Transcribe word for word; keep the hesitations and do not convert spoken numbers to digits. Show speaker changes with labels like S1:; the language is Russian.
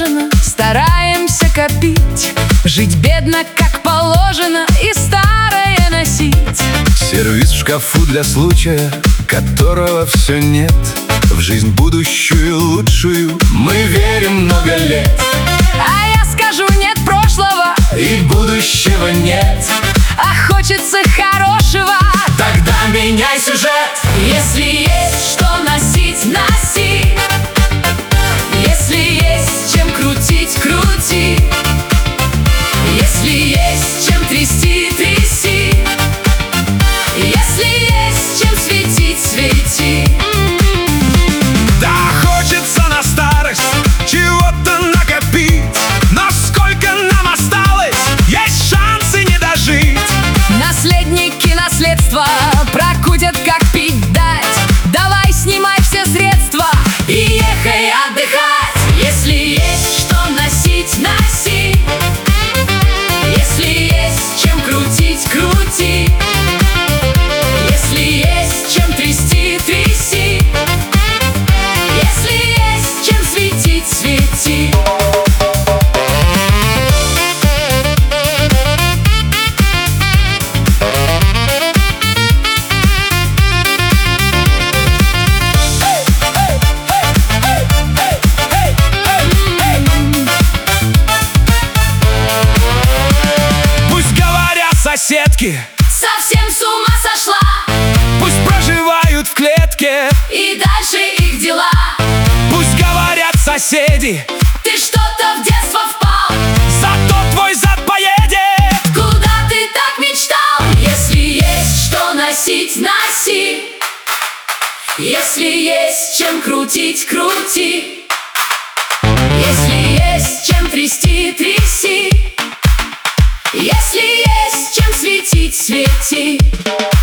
S1: положено, стараемся копить, жить бедно, как положено, и старое носить.
S2: Сервиз в шкафу для случая, которого все нет. В жизнь будущую лучшую мы верим много лет.
S1: А я скажу: нет прошлого,
S2: И будущего нет.
S1: а хочется хорошего.
S2: Тогда меняй сюжет.
S1: Если есть что носить, носи. Если есть чем крутить, крути. Если есть чем трясти, тряси. Если есть чем светить, свети.
S2: Да, хочется на старость чего-то накопить, но сколько нам осталось, есть шансы не дожить.
S1: Наследники наследства прокутят, как пить дать. Давай снимай все средства и ехай отдыхать. Если есть что носить, носи. Если есть чем крутить, крути. Если есть чем трясти, тряси. Если есть чем светить, свети.
S2: Соседки
S1: Совсем с ума сошла,
S2: пусть проживают в клетке,
S1: и дальше их дела.
S2: пусть говорят соседи,
S1: Ты что-то в детство впал,
S2: зато твой зад поедет.
S1: куда ты так мечтал. Если есть что носить, носи. Если есть чем крутить, крути. Если есть чем трясти, тряси. Если есть чем светить, свети.